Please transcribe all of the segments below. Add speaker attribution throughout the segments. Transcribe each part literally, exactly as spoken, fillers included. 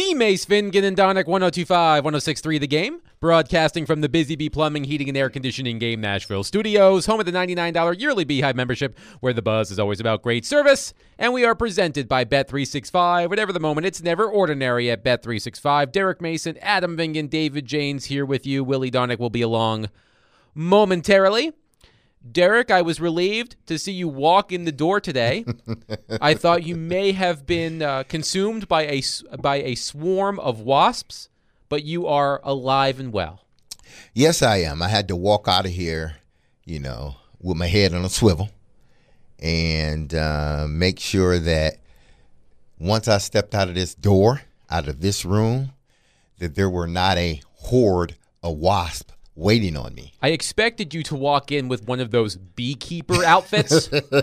Speaker 1: me, Mace Fingan and Donick, one oh two five, one oh six point three The Game, broadcasting from the Busy Bee Plumbing, Heating, and Air Conditioning Game Nashville Studios, home of the ninety-nine dollars yearly Beehive membership, where the buzz is always about great service, and we are presented by Bet three sixty-five. Whatever the moment, it's never ordinary at Bet three sixty-five. Derek Mason, Adam Vingan, David Janes here with you. Willie Donick will be along momentarily. Derek, I was relieved to see you walk in the door today. I thought you may have been uh, consumed by a, by a swarm of wasps, but you are alive and well.
Speaker 2: Yes, I am. I had to walk out of here, you know, with my head on a swivel and uh, make sure that once I stepped out of this door, out of this room, that there were not a horde of wasps waiting on me.
Speaker 1: I expected you to walk in with one of those beekeeper outfits.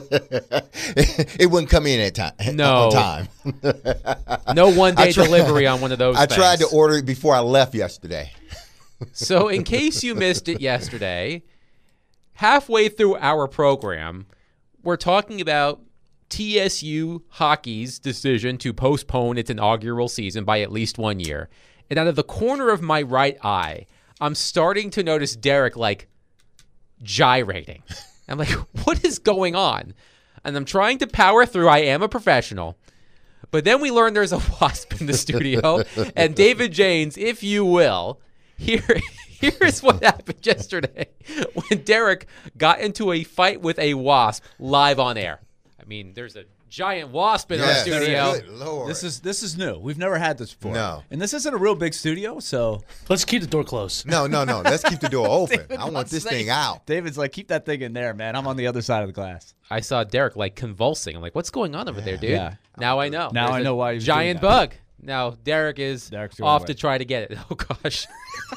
Speaker 2: It wouldn't come in at time.
Speaker 1: No.
Speaker 2: On time.
Speaker 1: No one-day delivery on one of those
Speaker 2: I
Speaker 1: things.
Speaker 2: tried to order it before I left yesterday.
Speaker 1: So in case you missed it yesterday, halfway through our program, we're talking about T S U hockey's decision to postpone its inaugural season by at least one year. And out of the corner of my right eye, I'm starting to notice Derek, like, gyrating. I'm like, what is going on? And I'm trying to power through. I am a professional. But then we learn there's a wasp in the studio. And David Janes, if you will, here, here's what happened yesterday when Derek got into a fight with a wasp live on air. I mean, there's a giant wasp in
Speaker 2: Yes,
Speaker 1: our studio.
Speaker 2: good Lord.
Speaker 3: This is this is new. We've never had this before.
Speaker 2: No.
Speaker 3: And this isn't a real big studio, so
Speaker 4: Let's keep the door closed.
Speaker 2: No, no, no. Let's keep the door open.
Speaker 3: David
Speaker 2: I want
Speaker 3: wants
Speaker 2: this
Speaker 3: to-
Speaker 2: thing out.
Speaker 3: David's like, keep that thing in there, man. I'm on the other side of the glass.
Speaker 1: I saw Derek, like, convulsing. I'm like, what's going on over there, dude?
Speaker 3: Yeah.
Speaker 1: Now I know.
Speaker 3: Now
Speaker 1: There's
Speaker 3: I
Speaker 1: a
Speaker 3: know why he was doing
Speaker 1: giant
Speaker 3: that.
Speaker 1: bug. Now Derek is
Speaker 3: Derek's going
Speaker 1: off
Speaker 3: away.
Speaker 1: to try to get it. Oh, gosh.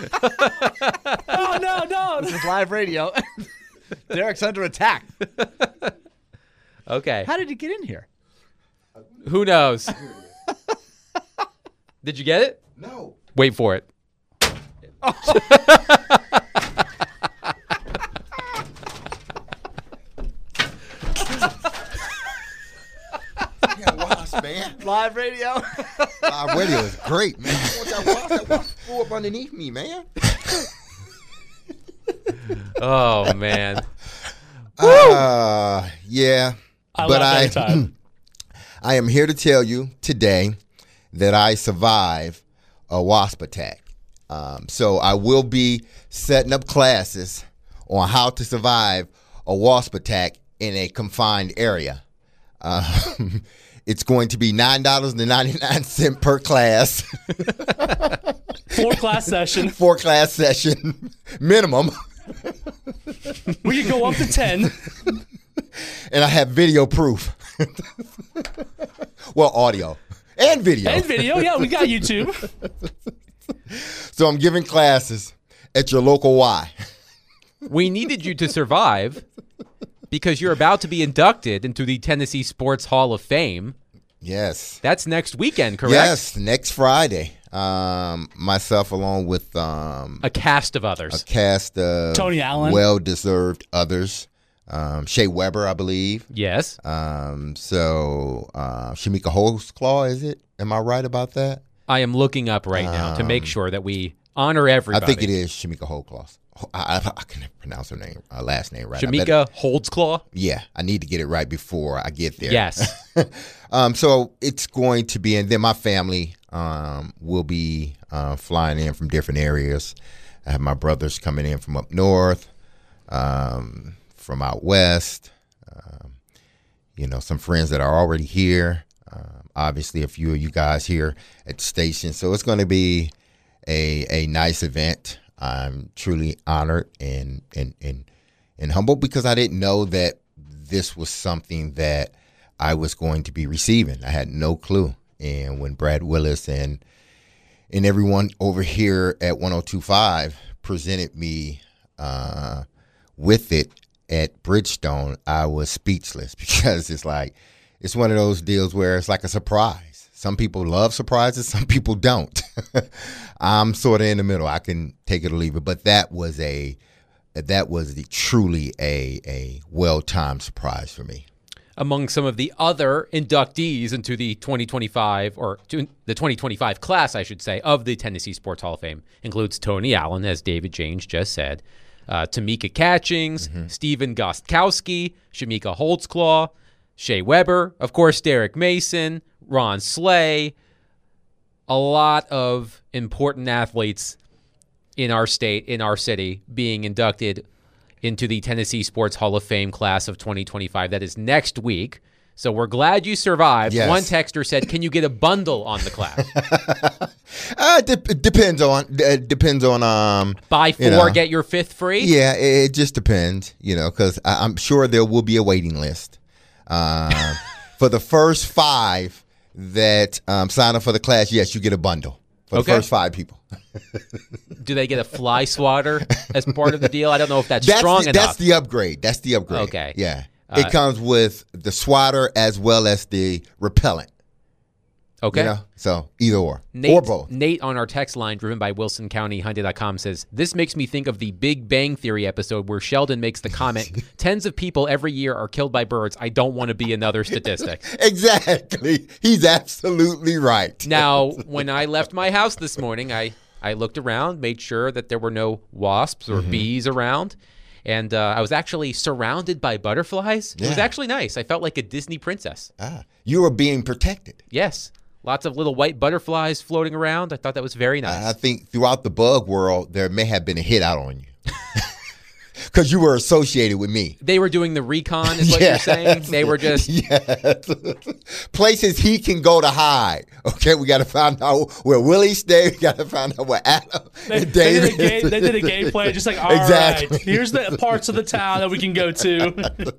Speaker 4: Oh, no, no.
Speaker 3: This is live radio. Derek's under attack.
Speaker 1: Okay.
Speaker 3: How did he get in here?
Speaker 1: Who knows? Did you get it?
Speaker 2: No.
Speaker 1: Wait for it.
Speaker 2: Yeah, wasp, man.
Speaker 3: Live radio.
Speaker 2: Live radio is great, man. I want that wasp. That wasp flew up underneath me, man.
Speaker 1: Oh, man.
Speaker 2: Uh, yeah.
Speaker 4: I
Speaker 2: but
Speaker 4: laugh
Speaker 2: I,
Speaker 4: every time.
Speaker 2: I am here to tell you today that I survived a wasp attack. Um, so I will be setting up classes on how to survive a wasp attack in a confined area. Um, it's going to be nine dollars and ninety-nine cents per class.
Speaker 4: Four class session.
Speaker 2: Four class session minimum.
Speaker 4: We could go up to ten.
Speaker 2: And I have video proof. Well, audio and video.
Speaker 4: And video. Yeah, we got YouTube.
Speaker 2: So I'm giving classes at your local Y.
Speaker 1: We needed you to survive because you're about to be inducted into the Tennessee Sports Hall of Fame.
Speaker 2: Yes.
Speaker 1: That's next weekend, correct?
Speaker 2: Yes, next Friday. Um, myself along with um,
Speaker 1: A cast of others.
Speaker 2: a cast of
Speaker 4: Tony Allen.
Speaker 2: well-deserved others. Um, Shea Weber, I believe.
Speaker 1: Yes.
Speaker 2: Um, so uh, Shamika Holtzclaw, is it? Am I right about that?
Speaker 1: I am looking up right now to make sure that we honor everybody.
Speaker 2: I think it is Shamika Holtzclaw. I, I, I can't pronounce her name, uh, last name right. I better-
Speaker 1: Shamika Holtzclaw?
Speaker 2: Yeah, I need to get it right before I get there.
Speaker 1: Yes.
Speaker 2: um, so it's going to be, and then my family um, will be uh, flying in from different areas. I have my brothers coming in from up north, um, from out west. Um, you know, some friends that are already here. Um, obviously, a few of you guys here at the station. So it's going to be a a nice event. I'm truly honored and and and and humbled because I didn't know that this was something that I was going to be receiving. I had no clue. And when Brad Willis and and everyone over here at one oh two point five presented me uh, with it at Bridgestone, I was speechless because it's like, it's one of those deals where it's like a surprise. Some people love surprises, some people don't. I'm sort of in the middle. I can take it or leave it, but that was a that was the, truly a a well-timed surprise for me.
Speaker 1: Among some of the other inductees into the twenty twenty-five, or to the twenty twenty-five class, I should say, of the Tennessee Sports Hall of Fame includes Tony Allen, as David James just said, uh, Tamika Catchings, mm-hmm. Stephen Gostkowski, Shamika Holtzclaw, Shea Weber, of course, Derek Mason, Ron Slay, a lot of important athletes in our state, in our city, being inducted into the Tennessee Sports Hall of Fame class of twenty twenty-five. That is next week. So we're glad you survived.
Speaker 2: Yes.
Speaker 1: One texter said, "Can you get a bundle on the class?"
Speaker 2: uh, de- it depends on uh, depends on um.
Speaker 1: Buy four,
Speaker 2: you know,
Speaker 1: get your fifth free.
Speaker 2: Yeah, it, it just depends, you know, because I'm sure there will be a waiting list uh, for the first five that um, sign up for the class. Yes, you get a bundle for
Speaker 1: Okay.
Speaker 2: the first five people.
Speaker 1: Do they get a fly swatter as part of the deal? I don't know if that's,
Speaker 2: That's
Speaker 1: strong
Speaker 2: the,
Speaker 1: enough.
Speaker 2: That's the upgrade. That's the upgrade.
Speaker 1: Okay.
Speaker 2: Yeah.
Speaker 1: Uh,
Speaker 2: It comes with the swatter as well as the repellent.
Speaker 1: okay.
Speaker 2: You know? So either or.
Speaker 1: Nate,
Speaker 2: or both.
Speaker 1: Nate on our text line, driven by Wilson County Hyundai dot com, says, "This makes me think of the Big Bang Theory episode where Sheldon makes the comment, tens of people every year are killed by birds. I don't want to be another statistic."
Speaker 2: Exactly. He's absolutely right.
Speaker 1: Now, when I left my house this morning, I, I looked around, made sure that there were no wasps or
Speaker 2: Mm-hmm.
Speaker 1: bees around. And uh, I was actually surrounded by butterflies. It was
Speaker 2: Yeah.
Speaker 1: actually nice. I felt like a Disney princess.
Speaker 2: Ah, you are being protected.
Speaker 1: Yes. Lots of little white butterflies floating around. I thought that was very nice.
Speaker 2: I think throughout the bug world, there may have been a hit out on you. Because you were associated with me.
Speaker 1: They were doing the recon, is what
Speaker 2: Yes.
Speaker 1: you're saying? They were just...
Speaker 2: Yes. Places he can go to hide. Okay, we got to find out where Willie stayed. We got to find out where Adam
Speaker 4: They,
Speaker 2: and
Speaker 4: they,
Speaker 2: David.
Speaker 4: did a game, they did a game plan, just like, all right,
Speaker 2: Exactly.
Speaker 4: here's the parts of the town that we can go to.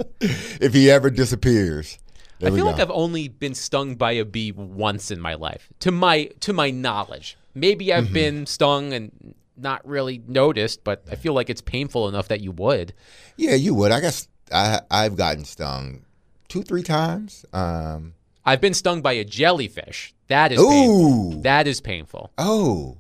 Speaker 2: If he ever disappears. There
Speaker 1: I
Speaker 2: we
Speaker 1: feel
Speaker 2: go.
Speaker 1: like I've only been stung by a bee once in my life, to my to my knowledge. Maybe I've
Speaker 2: Mm-hmm.
Speaker 1: been stung and not really noticed, but I feel like it's painful enough that you would.
Speaker 2: Yeah, you would. I guess I, I've gotten stung two, three times. Um,
Speaker 1: I've been stung by a jellyfish. That is painful.
Speaker 2: ooh.
Speaker 1: That is painful.
Speaker 2: Oh.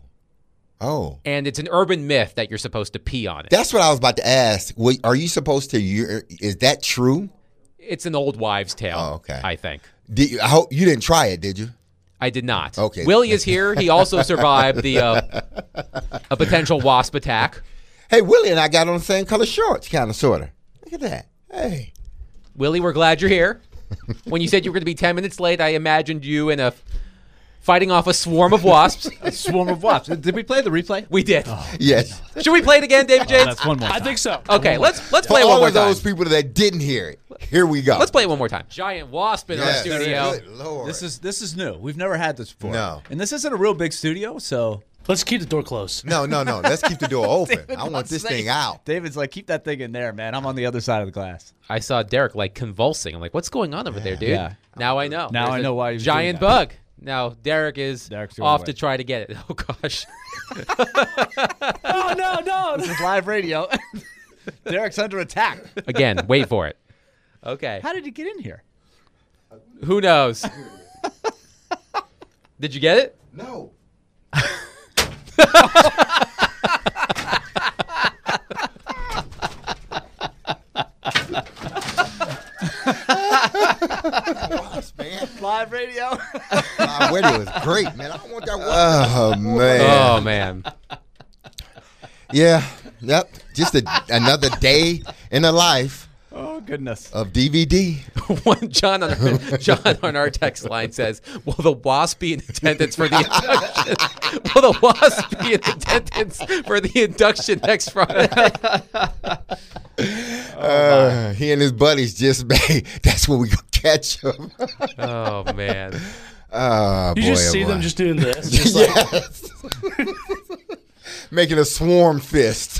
Speaker 2: Oh.
Speaker 1: And it's an urban myth that you're supposed to pee on it.
Speaker 2: That's what I was about to ask. Wait, Are you supposed to? You, is that true?
Speaker 1: It's an old wives' tale,
Speaker 2: Oh, okay.
Speaker 1: I think.
Speaker 2: Did you, I hope you didn't try it, did you?
Speaker 1: I did not.
Speaker 2: Okay.
Speaker 1: Willie is here. He also survived the uh, a potential wasp attack.
Speaker 2: Hey, Willie and I got on the same color shorts, kind of, sort of. Look at that. Hey.
Speaker 1: Willie, we're glad you're here. When you said you were going to be ten minutes late, I imagined you in a fighting off a swarm of wasps.
Speaker 3: A swarm of wasps. Did we play the replay?
Speaker 1: We did.
Speaker 2: Yes.
Speaker 1: Should we play it again, David James?
Speaker 3: That's one more.
Speaker 4: I
Speaker 3: time.
Speaker 4: think so.
Speaker 1: Okay, let's let's
Speaker 2: For
Speaker 1: play it one
Speaker 2: all
Speaker 1: more
Speaker 2: of
Speaker 1: time.
Speaker 2: those people that didn't hear it, here we go.
Speaker 1: Let's play it one more time. Giant wasp in our
Speaker 2: Yes.
Speaker 1: studio.
Speaker 2: Good Lord.
Speaker 3: This is this is new. We've never had this before.
Speaker 2: No.
Speaker 3: And this isn't a real big studio, so
Speaker 4: Let's keep the door closed.
Speaker 2: no, no, no. Let's keep the door open.
Speaker 3: David
Speaker 2: I want
Speaker 3: wants
Speaker 2: this
Speaker 3: to say-
Speaker 2: thing out.
Speaker 3: David's like, keep that thing in there, man. I'm on the other side of the glass.
Speaker 1: I saw Derek like convulsing. I'm like, what's going on over there, dude?
Speaker 3: Yeah.
Speaker 1: Now I know.
Speaker 3: Now
Speaker 1: There's
Speaker 3: I
Speaker 1: a
Speaker 3: know why he was
Speaker 1: giant
Speaker 3: doing that.
Speaker 1: bug. Now Derek is
Speaker 3: Derek's doing
Speaker 1: off
Speaker 3: away.
Speaker 1: to try to get it. Oh gosh.
Speaker 4: Oh, no, no.
Speaker 3: This is live radio. Derek's under attack.
Speaker 1: Again, wait for it. Okay.
Speaker 3: How did he get in here?
Speaker 1: Who knows? Did you get it?
Speaker 2: No. man.
Speaker 3: Live radio.
Speaker 2: My wedding was great, man. I don't want that. Oh man.
Speaker 1: Oh man.
Speaker 2: Yeah. Yep. Just a, another day in the life
Speaker 3: Oh goodness.
Speaker 2: of D V D.
Speaker 1: One John on our, John on our text line says, "Will the wasp be in attendance for the induction? Will the wasp be in attendance for the induction next Friday?"
Speaker 2: Uh, he and his buddies just made. That's when we go catch him.
Speaker 1: Oh man.
Speaker 2: Oh,
Speaker 4: You
Speaker 2: boy,
Speaker 4: just
Speaker 2: oh,
Speaker 4: see
Speaker 2: boy.
Speaker 4: them just doing this. Just like,
Speaker 2: Yes. Making a swarm fist.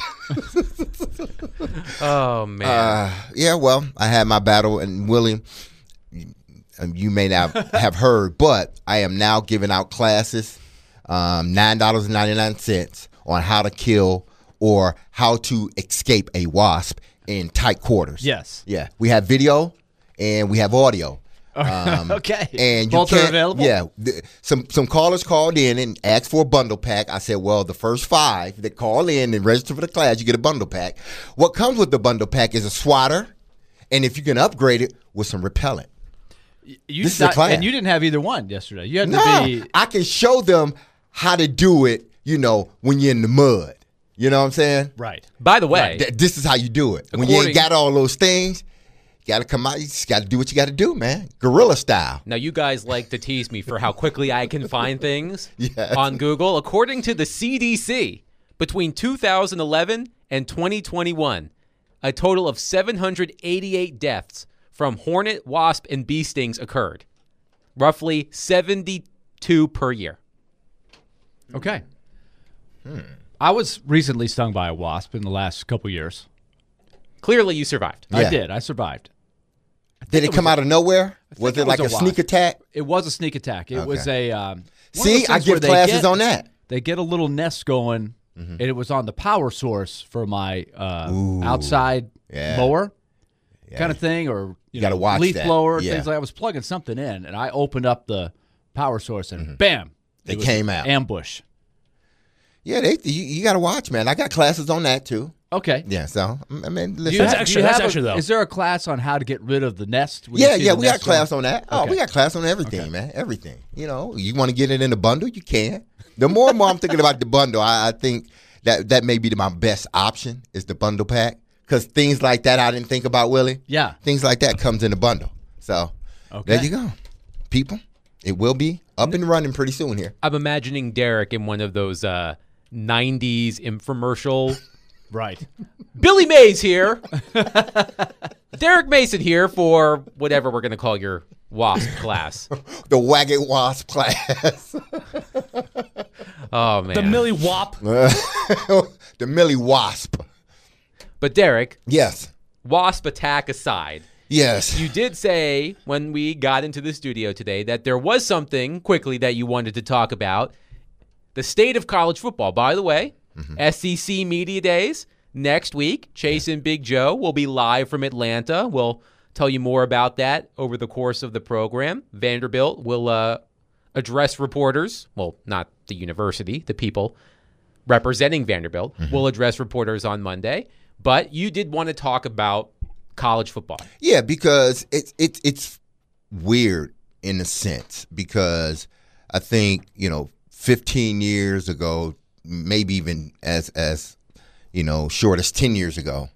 Speaker 1: Oh man.
Speaker 2: Uh, yeah, well, I had my battle, and Willie, you, you may not have heard, but I am now giving out classes, um, nine dollars and ninety-nine cents on how to kill or how to escape a wasp in tight quarters.
Speaker 3: Yes.
Speaker 2: Yeah, we have video and we have audio. Um,
Speaker 3: Okay.
Speaker 2: And you
Speaker 3: Both are
Speaker 2: can't-
Speaker 3: available?
Speaker 2: Yeah. th- Some some callers called in and asked for a bundle pack. I said, well, the first five that call in and register for the class, you get a bundle pack. What comes with the bundle pack is a swatter and if you can upgrade it with some repellent.
Speaker 3: You
Speaker 2: This is
Speaker 3: not-
Speaker 2: a class.
Speaker 3: And you didn't have either one yesterday. You had
Speaker 2: No,
Speaker 3: to be.
Speaker 2: I can show them how to do it, you know, when you're in the mud. You know what I'm saying?
Speaker 3: Right.
Speaker 1: By the way,
Speaker 2: Th- This is how you do it. When you
Speaker 1: According-
Speaker 2: ain't got all those things, you got to come out. You just got to do what you got to do, man. Guerrilla style.
Speaker 1: now you guys like to tease me for how quickly I can find things
Speaker 2: Yes.
Speaker 1: on Google. According to the C D C, between two thousand eleven and twenty twenty-one, a total of seven hundred eighty-eight deaths from hornet, wasp, and bee stings occurred. Roughly seventy-two per year.
Speaker 3: Okay. I was recently stung by a wasp in the last couple years.
Speaker 1: Clearly, you survived.
Speaker 2: Yeah.
Speaker 3: I did. I survived.
Speaker 2: Did it come out of nowhere? Was
Speaker 3: think
Speaker 2: it
Speaker 3: it
Speaker 2: like
Speaker 3: was
Speaker 2: a
Speaker 3: a
Speaker 2: sneak
Speaker 3: wasp.
Speaker 2: attack?
Speaker 3: It was a sneak attack. It was a. Um, one of
Speaker 2: See,
Speaker 3: those
Speaker 2: I
Speaker 3: things where
Speaker 2: give
Speaker 3: they
Speaker 2: classes
Speaker 3: get-
Speaker 2: on that.
Speaker 3: They get a little nest going, and it was on the power source for my uh, outside
Speaker 2: Yeah.
Speaker 3: mower kind of thing, or you,
Speaker 2: gotta
Speaker 3: know,
Speaker 2: watch
Speaker 3: leaf
Speaker 2: that.
Speaker 3: blower,
Speaker 2: Yeah.
Speaker 3: things like. I was plugging something in, and I opened up the power source, and bam,
Speaker 2: They
Speaker 3: it was
Speaker 2: came out.
Speaker 3: ambush.
Speaker 2: Yeah, they you, you got to watch, man. I got classes on that too.
Speaker 3: Okay.
Speaker 2: Yeah, so I mean,
Speaker 3: Do
Speaker 2: listen.
Speaker 3: you
Speaker 4: That's
Speaker 3: ha- do
Speaker 4: extra-
Speaker 3: you
Speaker 4: that's
Speaker 3: have a-
Speaker 4: extra, though.
Speaker 3: Is there a class on how to get rid of the nest? when you
Speaker 2: yeah,
Speaker 3: see
Speaker 2: yeah,
Speaker 3: the
Speaker 2: we got
Speaker 3: nest
Speaker 2: class
Speaker 3: going?
Speaker 2: on that. Oh,
Speaker 3: Okay.
Speaker 2: we got class on everything, man. Everything. You know, you want to get it in a bundle, you can. The more and more I'm thinking about the bundle, I, I think that that may be my best option is the bundle pack because things like that I didn't think about, Willie.
Speaker 3: Yeah.
Speaker 2: Things like that comes in a bundle. So
Speaker 3: Okay.
Speaker 2: there you go, people. It will be up and running pretty soon here.
Speaker 1: I'm imagining Derek in one of those uh, nineties infomercial.
Speaker 3: Right.
Speaker 1: Billy Mays here. Derek Mason here for whatever we're going to call your WASP class.
Speaker 2: The Wagon Wasp class,
Speaker 1: Oh, man.
Speaker 4: The Millie Wop.
Speaker 2: the Millie Wasp.
Speaker 1: But Derek,
Speaker 2: Yes,
Speaker 1: WASP attack aside,
Speaker 2: yes.
Speaker 1: you did say when we got into the studio today that there was something quickly that you wanted to talk about. The state of college football. By the way, S E C Media Days next week. Chase and Big Joe will be live from Atlanta. We'll tell you more about that over the course of the program. Vanderbilt will uh, address reporters. Well, not the university, the people representing Vanderbilt will address reporters on Monday. But you did want to talk about college football.
Speaker 2: Yeah, because it's it's it's weird in a sense because I think you know fifteen years ago, maybe even as as you know short as ten years ago,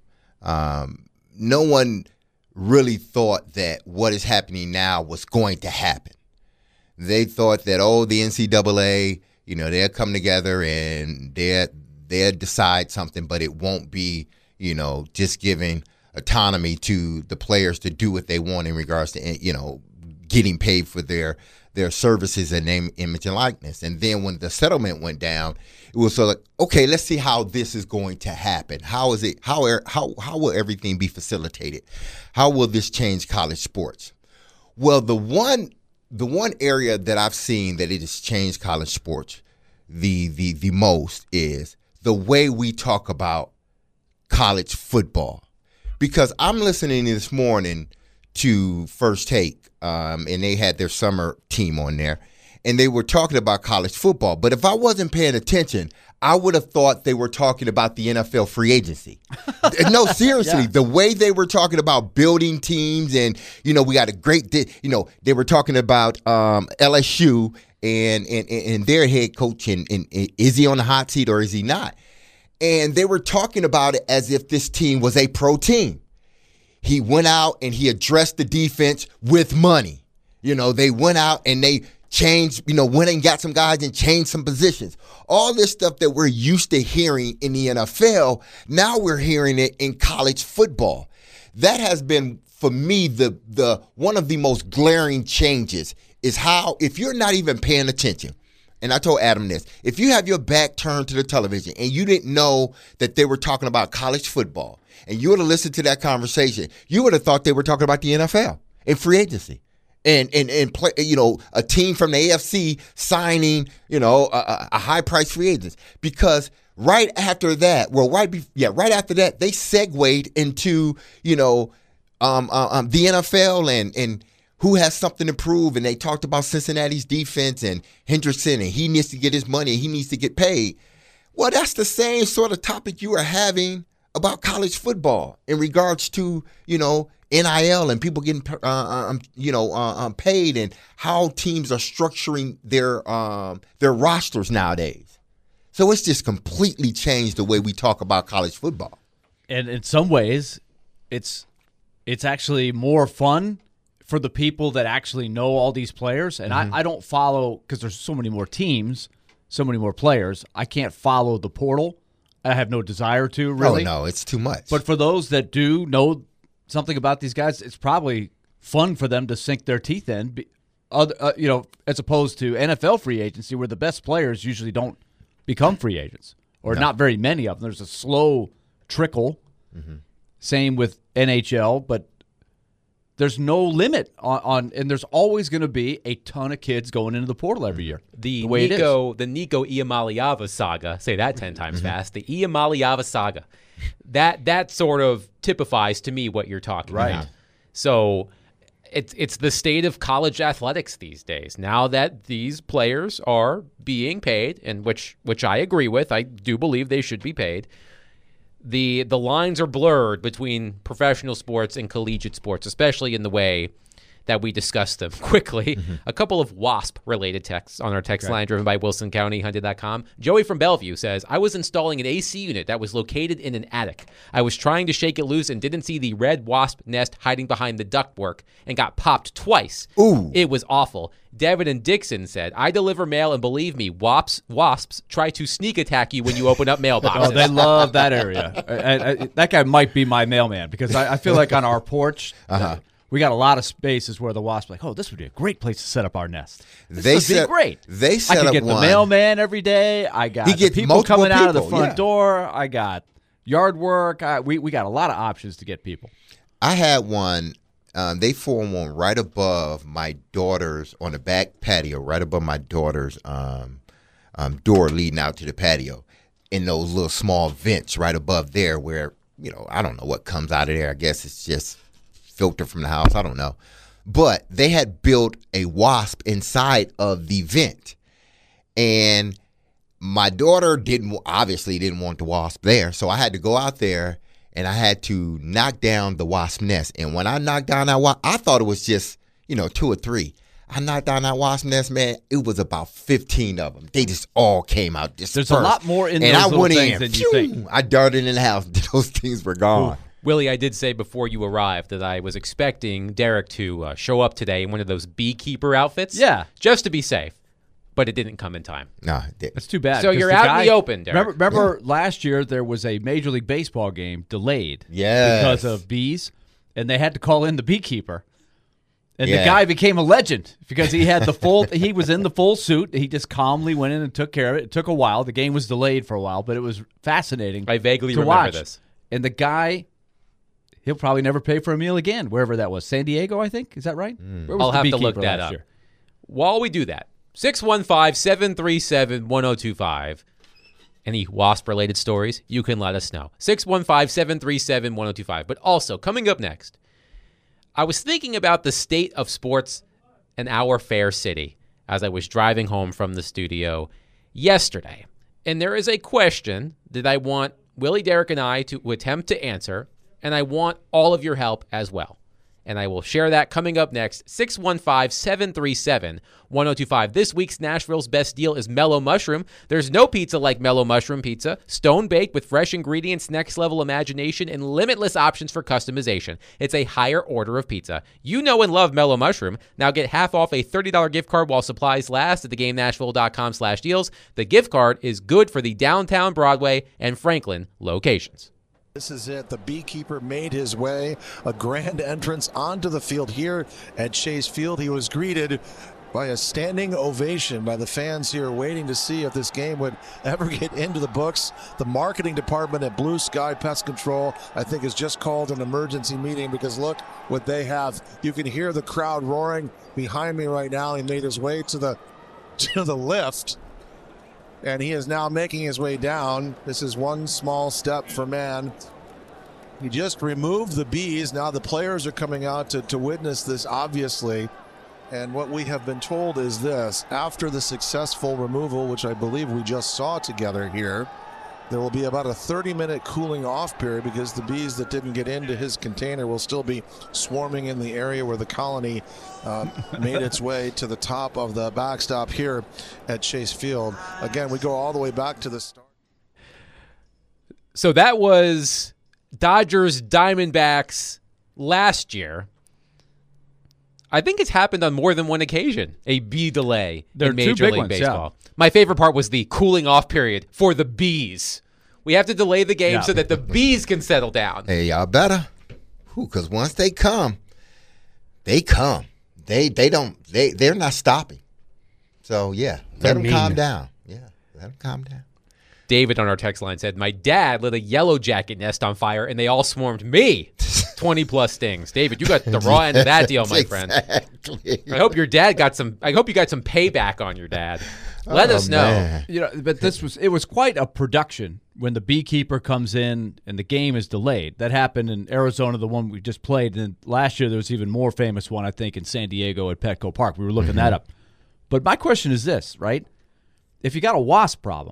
Speaker 2: um, no one really thought that what is happening now was going to happen. They thought that oh, the N C double A, you know, they'll come together and they they'll decide something, but it won't be you know just giving autonomy to the players to do what they want in regards to you know getting paid for their their services and name, image, and likeness. And then when the settlement went down, it was sort of like, okay, let's see how this is going to happen. How is it? How are- how how will everything be facilitated? How will this change college sports? Well, the one the one area that I've seen that it has changed college sports the the the most is the way we talk about college football. Because I'm listening this morning to First Take, um, and they had their summer team on there, and they were talking about college football. But if I wasn't paying attention, I would have thought they were talking about the N F L free agency. No, seriously,
Speaker 3: Yeah.
Speaker 2: the way they were talking about building teams, and you know, we got a great, di- you know, they were talking about um, L S U and and and their head coach, and, and, and is he on the hot seat or is he not? And they were talking about it as if this team was a pro team. He went out and he addressed the defense with money. You know, they went out and they changed, you know, went and got some guys and changed some positions. All this stuff that we're used to hearing in the N F L, now we're hearing it in college football. That has been, for me, the the one of the most glaring changes is how, if you're not even paying attention, and I told Adam this, if you have your back turned to the television and you didn't know that they were talking about college football and you would have listened to that conversation, you would have thought they were talking about the N F L and free agency. And and and play, you know, a team from the A F C signing, you know, a, a high price free agents. Because right after that, well, right, be, yeah, right after that, they segued into, you know, um, uh, um, the N F L and and who has something to prove. And they talked about Cincinnati's defense and Hendrickson, and he needs to get his money and he needs to get paid. Well, that's the same sort of topic you are having about college football in regards to, you know, N I L and people getting, uh, um, you know, uh, um, paid, and how teams are structuring their um, their rosters nowadays. So it's just completely changed the way we talk about college football.
Speaker 3: And in some ways, it's it's actually more fun for the people that actually know all these players. And mm-hmm. I, I don't follow, because there's so many more teams, so many more players. I can't follow the portal. I have no desire to, really.
Speaker 2: Oh, no, it's too much.
Speaker 3: But for those that do know something about these guys, it's probably fun for them to sink their teeth in, other, uh, you know, as opposed to N F L free agency, where the best players usually don't become free agents, or no. not very many of them. There's a slow trickle. Mm-hmm. Same with N H L, but there's no limit on, on and there's always going to be a ton of kids going into the portal every year.
Speaker 1: The,
Speaker 3: the way
Speaker 1: Nico,
Speaker 3: it is.
Speaker 1: the Nico Iamaleava saga, say that ten times mm-hmm. fast, the Iamaleava saga, that that sort of typifies to me what you're talking
Speaker 3: right.
Speaker 1: about. So it's it's the state of college athletics these days. Now that these players are being paid, and which which I agree with, I do believe they should be paid. The the lines are blurred between professional sports and collegiate sports, especially in the way that we discussed them quickly. Mm-hmm. A couple of WASP-related texts on our text okay. line driven by Wilson County Hyundai dot com. Joey from Bellevue says, I was installing an A C unit that was located in an attic. I was trying to shake it loose and didn't see the red wasp nest hiding behind the ductwork and got popped twice.
Speaker 2: Ooh.
Speaker 1: It was awful. Devin and Dixon said, I deliver mail, and believe me, wasps, wasps try to sneak attack you when you open up mailboxes.
Speaker 3: Oh, they love that area. I, I, that guy might be my mailman, because I, I feel like on our porch, uh-huh. we got a lot of spaces where the wasps are like, oh, this would be a great place to set up our nest. This
Speaker 2: they
Speaker 3: would
Speaker 2: set,
Speaker 3: be great.
Speaker 2: They set
Speaker 3: I could
Speaker 2: up
Speaker 3: get
Speaker 2: one.
Speaker 3: the mailman every day. I got
Speaker 2: he gets
Speaker 3: people coming
Speaker 2: people,
Speaker 3: out of the front
Speaker 2: yeah.
Speaker 3: door. I got yard work. I, we, we got a lot of options to get people.
Speaker 2: I had one. Um, they formed one right above my daughter's, on the back patio, right above my daughter's um, um, door leading out to the patio, in those little small vents right above there where, you know, I don't know what comes out of there. I guess it's just filter from the house. I don't know. But they had built a wasp inside of the vent. And my daughter didn't, obviously didn't want the wasp there. So I had to go out there and I had to knock down the wasp nest. And when I knocked down that wasp, I thought it was just, you know, two or three. I knocked down that wasp nest, man. It was about fifteen of them. They just all came out dispersed.
Speaker 3: There's a lot more in
Speaker 2: and
Speaker 3: those
Speaker 2: I
Speaker 3: little
Speaker 2: went
Speaker 3: things
Speaker 2: in,
Speaker 3: than
Speaker 2: phew,
Speaker 3: you think.
Speaker 2: I darted in the house. Those things were gone.
Speaker 1: Ooh. Willie, I did say before you arrived that I was expecting Derek to uh, show up today in one of those beekeeper outfits.
Speaker 3: Yeah. Just
Speaker 1: to be safe. But it didn't come in time.
Speaker 2: No, it didn't.
Speaker 3: That's too bad.
Speaker 1: So you're out guy, in the open, Derek.
Speaker 3: Remember, remember yeah. last year there was a Major League Baseball game delayed
Speaker 2: yes.
Speaker 3: because of bees, and they had to call in the beekeeper. And
Speaker 2: yeah.
Speaker 3: the guy became a legend because he had the full – he was in the full suit. He just calmly went in and took care of it. It took a while. The game was delayed for a while, but it was fascinating
Speaker 1: I vaguely
Speaker 3: to
Speaker 1: remember
Speaker 3: watch.
Speaker 1: this.
Speaker 3: And the guy – he'll probably never pay for a meal again, wherever that was. San Diego, I think. Is that right?
Speaker 1: Mm. Where was I'll have to look that up. Year? While we do that, six one five, seven three seven, one oh two five. Any WASP-related stories, you can let us know. six one five, seven three seven, one oh two five. But also, coming up next, I was thinking about the state of sports in our fair city as I was driving home from the studio yesterday. And there is a question that I want Willie, Derek, and I to attempt to answer, and I want all of your help as well. And I will share that coming up next. six one five, seven three seven, one oh two five. This week's Nashville's best deal is Mellow Mushroom. There's no pizza like Mellow Mushroom pizza. Stone-baked with fresh ingredients, next-level imagination, and limitless options for customization. It's a higher order of pizza. You know and love Mellow Mushroom. Now get half off a thirty dollars gift card while supplies last at theGameNashville.com slash deals. The gift card is good for the downtown Broadway and Franklin locations.
Speaker 5: This is it. The beekeeper made his way, a grand entrance onto the field here at Chase Field. He was greeted by a standing ovation by the fans here, waiting to see if this game would ever get into the books. The marketing department at Blue Sky Pest Control, I think, has just called an emergency meeting because look what they have. You can hear the crowd roaring behind me right now. He made his way to the to the lift. And he is now making his way down. This is one small step for man. He just removed the bees. Now the players are coming out to, to witness this, obviously. And what we have been told is this. After the successful removal, which I believe we just saw together here, There will be about a thirty minute cooling off period because the bees that didn't get into his container will still be swarming in the area where the colony uh, made its way to the top of the backstop here at Chase Field. Again, we go all the way back to the start.
Speaker 1: So that was Dodgers Diamondbacks last year. I think it's happened on more than one occasion, a bee delay
Speaker 3: There
Speaker 1: in
Speaker 3: are two
Speaker 1: Major
Speaker 3: big
Speaker 1: League
Speaker 3: ones,
Speaker 1: Baseball. My favorite part was the cooling off period for the bees. We have to delay the game
Speaker 3: Yeah.
Speaker 1: so that the bees can settle down.
Speaker 2: Hey, y'all better. Because once they come, they come. They they don't, they, they're not stopping. So, yeah,
Speaker 4: They're
Speaker 2: let them
Speaker 4: mean.
Speaker 2: calm down. Yeah, let them calm down.
Speaker 1: David on our text line said, my dad lit a yellow jacket nest on fire and they all swarmed me. twenty plus stings. David, you got the raw end of that deal, my friend.
Speaker 2: Exactly.
Speaker 1: I hope your dad got some, I hope you got some payback on your dad. Let
Speaker 2: Oh,
Speaker 1: us know.
Speaker 2: man.
Speaker 3: You know, but this was it was quite a production when the beekeeper comes in and the game is delayed. That happened in Arizona, the one we just played, and last year there was even more famous one, I think, in San Diego at Petco Park. We were looking that up. But my question is this, right? If you got a wasp problem,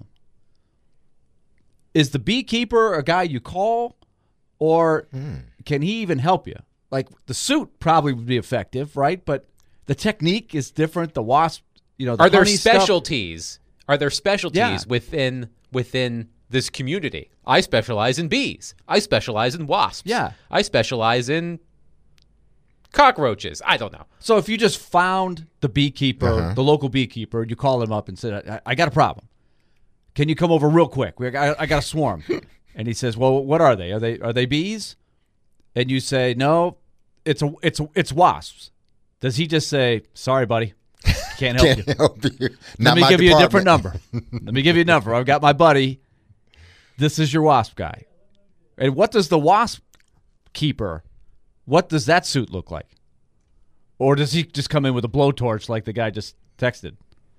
Speaker 3: is the beekeeper a guy you call, or can he even help you? Like the suit probably would be effective, right? But the technique is different. The wasp, you know, the
Speaker 1: Are there
Speaker 3: honey stuff-
Speaker 1: specialties? Are there specialties
Speaker 3: Yeah.
Speaker 1: within within this community? I specialize in bees. I specialize in wasps.
Speaker 3: Yeah.
Speaker 1: I specialize in cockroaches. I don't know.
Speaker 3: So if you just found the beekeeper,
Speaker 2: Uh-huh.
Speaker 3: the local beekeeper, you call him up and said, I, I got a problem. Can you come over real quick? We, I, I got a swarm. And he says, well, what are they? Are they are they bees? And you say, no, it's a it's a, it's wasps. Does he just say, sorry, buddy, can't help you?
Speaker 2: Can't help you.
Speaker 3: Let
Speaker 2: Not
Speaker 3: me
Speaker 2: my
Speaker 3: give you a different
Speaker 2: department.
Speaker 3: number. Let me give you a number. I've got my buddy. This is your wasp guy. And what does the wasp keeper, what does that suit look like? Or does he just come in with a blowtorch like the guy just texted?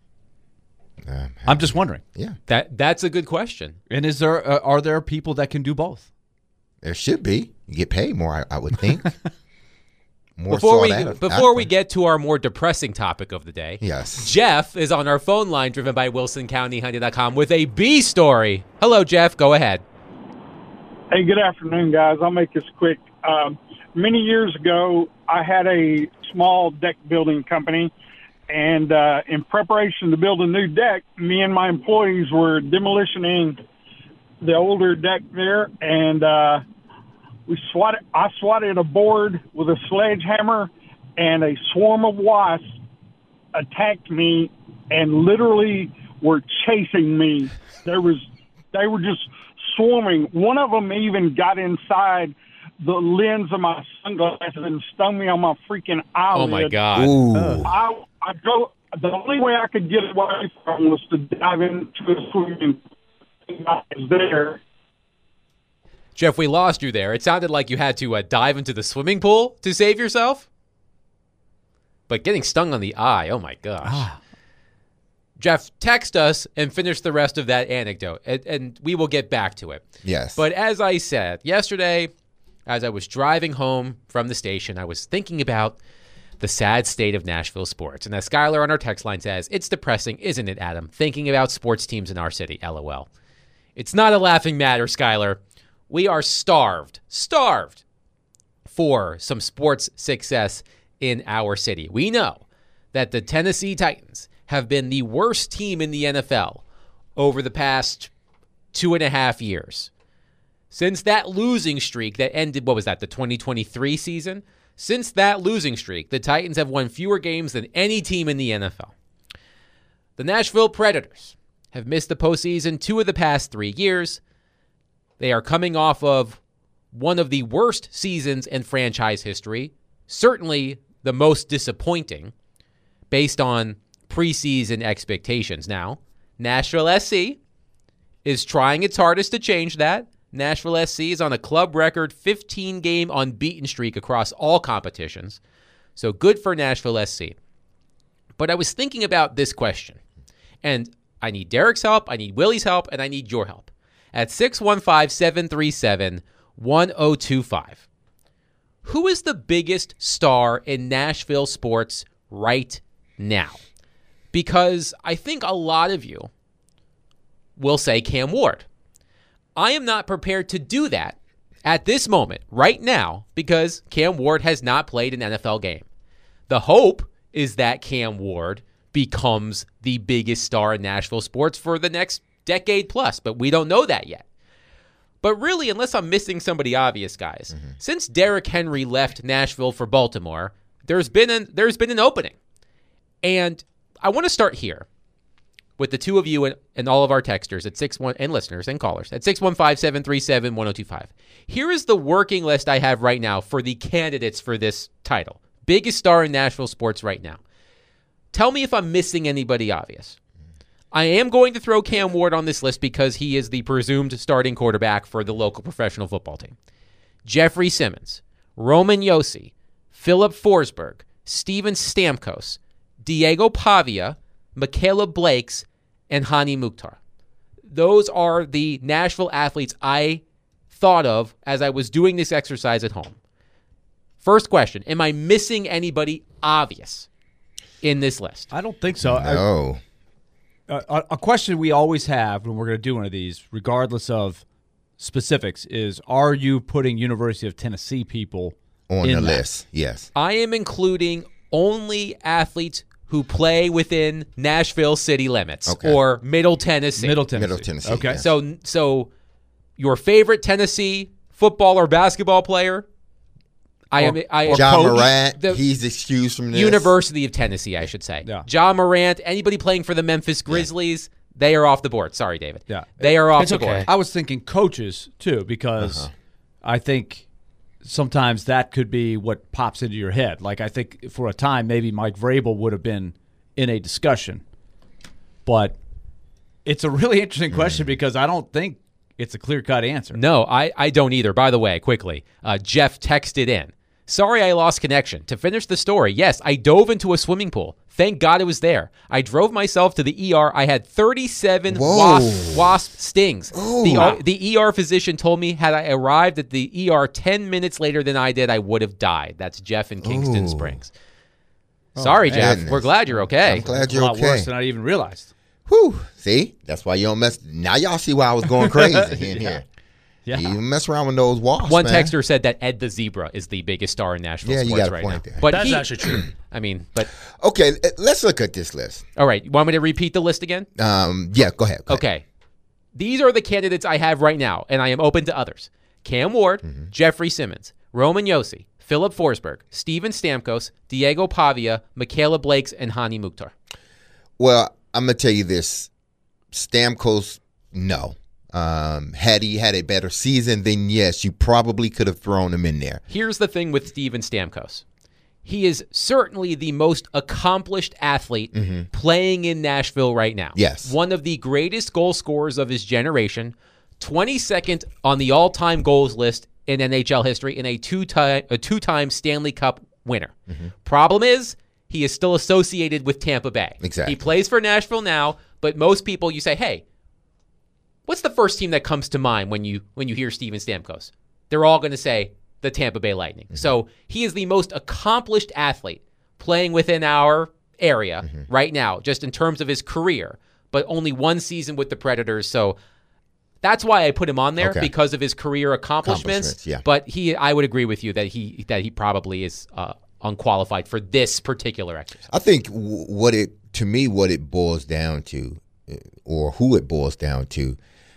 Speaker 2: Um,
Speaker 3: I'm just wondering.
Speaker 2: yeah,
Speaker 1: That that's a good question.
Speaker 3: And is there uh, are there people that can do both?
Speaker 2: there should be. You get paid more, I, I would think. More
Speaker 1: Before
Speaker 2: sought
Speaker 1: we
Speaker 2: out-
Speaker 1: before we
Speaker 2: after.
Speaker 1: get to our more depressing topic of the day,
Speaker 2: Yes.
Speaker 1: Jeff is on our phone line, driven by Wilson County Hyundai dot com, with a bee story. Hello, Jeff. Go ahead.
Speaker 6: Hey, good afternoon, guys. I'll make this quick. Um, many years ago, I had a small deck building company, and uh, in preparation to build a new deck, me and my employees were demolitioning the older deck there, and uh, we swatted. I swatted a board with a sledgehammer, and a swarm of wasps attacked me and literally were chasing me. There was, they were just swarming. One of them even got inside the lens of my sunglasses and stung me on my freaking eyelid.
Speaker 1: Oh my God.
Speaker 2: Ooh.
Speaker 6: I, I drove. The only way I could get away from was to dive into a swimming pool. I was there.
Speaker 1: Jeff, we lost you there. It sounded like you had to uh, dive into the swimming pool to save yourself. But getting stung on the eye, oh my gosh.
Speaker 3: Ah.
Speaker 1: Jeff, text us and finish the rest of that anecdote, and, and we will get back to it.
Speaker 2: Yes.
Speaker 1: But as I said yesterday, as I was driving home from the station, I was thinking about the sad state of Nashville sports. And as Skylar on our text line says, it's depressing, isn't it, Adam? Thinking about sports teams in our city, LOL. It's not a laughing matter, Skylar. We are starved, starved for some sports success in our city. We know that the Tennessee Titans have been the worst team in the N F L over the past two and a half years. Since that losing streak that ended, what was that, the twenty twenty-three season? Since that losing streak, the Titans have won fewer games than any team in the N F L. The Nashville Predators have missed the postseason two of the past three years. They are coming off of one of the worst seasons in franchise history, certainly the most disappointing based on preseason expectations. Now, Nashville S C is trying its hardest to change that. Nashville S C is on a club record fifteen-game unbeaten streak across all competitions. So good for Nashville S C. But I was thinking about this question, and I need Derek's help, I need Willie's help, and I need your help. At six one five, seven three seven, one zero two five. Who is the biggest star in Nashville sports right now? Because I think a lot of you will say Cam Ward. I am not prepared to do that at this moment, right now, because Cam Ward has not played an N F L game. The hope is that Cam Ward becomes the biggest star in Nashville sports for the next decade plus, but we don't know that yet. But really, unless I'm missing somebody obvious, guys, mm-hmm. since Derrick Henry left Nashville for Baltimore, there's been an, there's been an opening. And I want to start here with the two of you and, and all of our texters at six one and listeners and callers at six one five, seven three seven, one oh two five. Here is the working list I have right now for the candidates for this title. Biggest star in Nashville sports right now. Tell me if I'm missing anybody obvious. I am going to throw Cam Ward on this list because he is the presumed starting quarterback for the local professional football team. Jeffrey Simmons, Roman Yossi, Philip Forsberg, Steven Stamkos, Diego Pavia, Michaela Blakes, and Hani Mukhtar. Those are the Nashville athletes I thought of as I was doing this exercise at home. First question, am I missing anybody obvious in this list?
Speaker 3: I don't think so.
Speaker 2: No.
Speaker 3: I, a, a question we always have when we're going to do one of these, regardless of specifics, is are you putting University of Tennessee people
Speaker 2: on
Speaker 3: in
Speaker 2: the
Speaker 3: that?
Speaker 2: list? Yes.
Speaker 1: I am including only athletes who play within Nashville city limits
Speaker 2: Okay.
Speaker 1: or Middle Tennessee.
Speaker 3: Middle Tennessee.
Speaker 2: Middle Tennessee.
Speaker 3: Okay.
Speaker 2: yes.
Speaker 1: So, so your favorite Tennessee football or basketball player? I am. I
Speaker 2: John
Speaker 1: coach,
Speaker 2: Morant,
Speaker 1: the
Speaker 2: he's excused from this.
Speaker 1: University of Tennessee, I should say.
Speaker 3: Yeah.
Speaker 1: John Morant. Anybody playing for the Memphis Grizzlies? They are off the board. Sorry, David.
Speaker 3: Yeah.
Speaker 1: They are off
Speaker 4: It's
Speaker 1: the
Speaker 4: okay.
Speaker 1: board.
Speaker 3: I was thinking coaches, too, because
Speaker 2: Uh-huh.
Speaker 3: I think sometimes that could be what pops into your head. Like, I think for a time, maybe Mike Vrabel would have been in a discussion. But it's a really interesting question because I don't think it's a clear-cut answer.
Speaker 1: No, I, I don't either. By the way, quickly, uh, Jeff texted in. Sorry I lost connection. To finish the story, yes, I dove into a swimming pool. Thank God it was there. I drove myself to the E R. I had thirty-seven
Speaker 2: Whoa.
Speaker 1: wasp, wasp stings. The, uh, the E R physician told me had I arrived at the E R ten minutes later than I did, I would have died. That's Jeff in Kingston
Speaker 2: Ooh.
Speaker 1: Springs. Sorry, Jeff.
Speaker 2: goodness.
Speaker 1: We're glad you're okay.
Speaker 2: I'm glad
Speaker 3: It's a
Speaker 2: you're
Speaker 3: lot
Speaker 2: okay.
Speaker 3: worse than I even realized.
Speaker 2: Whew. See? That's why you don't mess. Now y'all see why I was going crazy in here.
Speaker 3: Yeah.
Speaker 2: You mess around with those wasps,
Speaker 1: One
Speaker 2: man.
Speaker 1: texter said that Ed the Zebra is the biggest star in Nashville
Speaker 2: Yeah, you
Speaker 1: sports
Speaker 2: got a
Speaker 1: right
Speaker 2: point
Speaker 1: now.
Speaker 2: there.
Speaker 1: But
Speaker 4: That's
Speaker 1: he,
Speaker 4: actually true.
Speaker 1: I mean, but
Speaker 2: Okay, eh, let's look at this list.
Speaker 1: all right. You want me to repeat the list again?
Speaker 2: Um, yeah, go ahead. go ahead.
Speaker 1: Okay. These are the candidates I have right now, and I am open to others. Cam Ward,
Speaker 2: Mm-hmm.
Speaker 1: Jeffrey Simmons, Roman Yossi, Philip Forsberg, Steven Stamkos, Diego Pavia, Michaela Blakes, and Hani Mukhtar.
Speaker 2: Well, I'm gonna tell you this: Stamkos, no. Um, had he had a better season, then yes, you probably could have thrown him in there.
Speaker 1: Here's the thing with Steven Stamkos. He is certainly the most accomplished athlete playing in Nashville right now.
Speaker 2: Yes.
Speaker 1: One of the greatest goal scorers of his generation, twenty-second on the all-time goals list in N H L history, and a two-time a two-time Stanley Cup winner. Problem is, he is still associated with Tampa Bay.
Speaker 2: Exactly.
Speaker 1: He plays for Nashville now, but most people, you say, hey, what's the first team that comes to mind when you when you hear Steven Stamkos? They're all going to say the Tampa Bay Lightning. Mm-hmm. So he is the most accomplished athlete playing within our area mm-hmm. right now, just in terms of his career, but only one season with the Predators. So that's why I put him on there,
Speaker 2: Okay.
Speaker 1: because of his career accomplishments.
Speaker 2: Accomplishments, yeah.
Speaker 1: But he, I would agree with you that he that he probably is uh, unqualified for this particular exercise.
Speaker 2: I think w- what it to me what it boils down to, uh, or who it boils down to,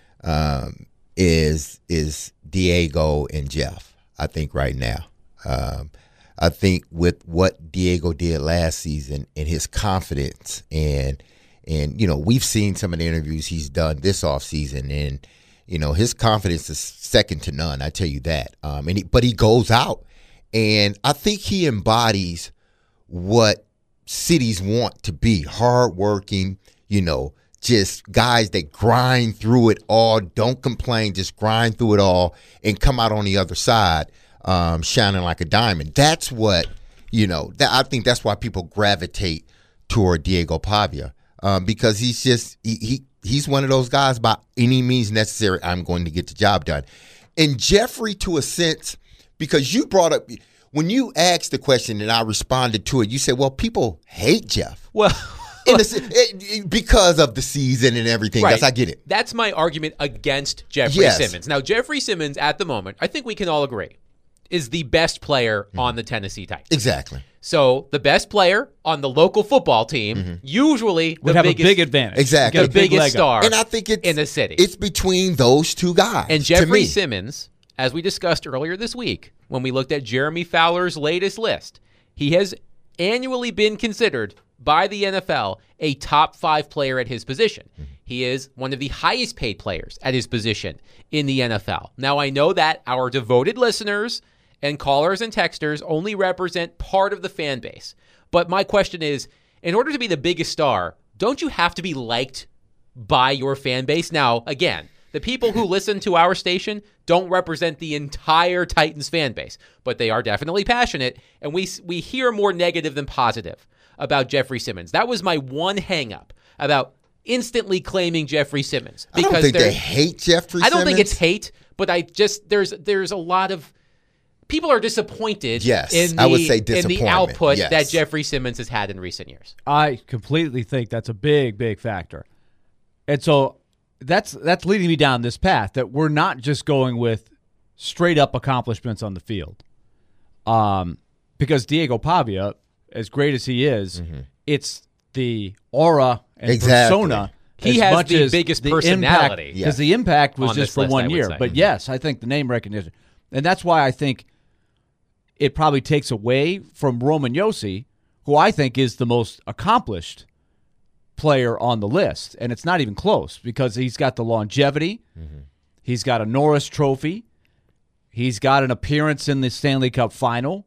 Speaker 2: um, is is Diego and Jeff. I think right now, um, I think with what Diego did last season and his confidence, and and you know we've seen some of the interviews he's done this offseason, and you know his confidence is second to none. I tell you that. Um, and he, but he goes out, and I think he embodies what cities want to be: hardworking, you know, just guys that grind through it all, don't complain, just grind through it all, and come out on the other side um, shining like a diamond. That's what, you know, that, I think that's why people gravitate toward Diego Pavia, um, because he's just, he, he he's one of those guys, by any means necessary, I'm going to get the job done. And Jeffrey, to a sense, because you brought up, when you asked the question and I responded to it, you said, well, people hate Jeff.
Speaker 1: Well,
Speaker 2: In the, se- it, it- because of the season and everything. Yes, I get it.
Speaker 1: That's my argument against Jeffrey
Speaker 2: Yes.
Speaker 1: Simmons. Now, Jeffrey Simmons, at the moment, I think we can all agree, is the best player on the Tennessee Titans.
Speaker 2: Exactly.
Speaker 1: So the best player on the local football team, usually the
Speaker 3: Would have
Speaker 1: biggest,
Speaker 3: a big advantage.
Speaker 2: Exactly.
Speaker 3: Get a
Speaker 1: the
Speaker 3: big
Speaker 1: biggest
Speaker 3: leg up.
Speaker 1: star
Speaker 2: And I think it's
Speaker 1: in the city.
Speaker 2: It's between those two guys.
Speaker 1: And
Speaker 2: to
Speaker 1: Jeffrey
Speaker 2: me.
Speaker 1: Simmons, as we discussed earlier this week, when we looked at Jeremy Fowler's latest list, he has annually been considered by the N F L a top five player at his position. He is one of the highest paid players at his position in the N F L. Now, I know that our devoted listeners and callers and texters only represent part of the fan base. But my question is, in order to be the biggest star, don't you have to be liked by your fan base? Now, again, the people who listen to our station don't represent the entire Titans fan base, but they are definitely passionate, and we we hear more negative than positive about Jeffrey Simmons. That was my one hang-up about instantly claiming Jeffrey Simmons.
Speaker 2: I don't think
Speaker 1: there-
Speaker 2: they hate Jeffrey
Speaker 1: I don't think it's
Speaker 2: Simmons.
Speaker 1: hate, but I just there's there's a lot of people are disappointed
Speaker 2: Yes,
Speaker 1: in the,
Speaker 2: I would say
Speaker 1: in the
Speaker 2: disappointment,
Speaker 1: output
Speaker 2: yes.
Speaker 1: that Jeffrey Simmons has had in recent years.
Speaker 3: I completely think that's a big, big factor. And so that's that's leading me down this path that we're not just going with straight up accomplishments on the field. Um, because Diego Pavia, as great as he is, it's the aura and
Speaker 2: Exactly.
Speaker 3: persona.
Speaker 1: He
Speaker 3: as
Speaker 1: has
Speaker 3: much
Speaker 1: the
Speaker 3: as
Speaker 1: biggest
Speaker 3: the
Speaker 1: personality.
Speaker 3: Because
Speaker 2: Yes.
Speaker 3: the impact was
Speaker 1: On
Speaker 3: just
Speaker 1: this
Speaker 3: for
Speaker 1: list, I
Speaker 3: one
Speaker 1: would
Speaker 3: year.
Speaker 1: say.
Speaker 3: But yes, I think the name recognition. And that's why I think it probably takes away from Roman Yossi, who I think is the most accomplished player on the list. And it's not even close because he's got the longevity. He's got a Norris Trophy. He's got an appearance in the Stanley Cup Final.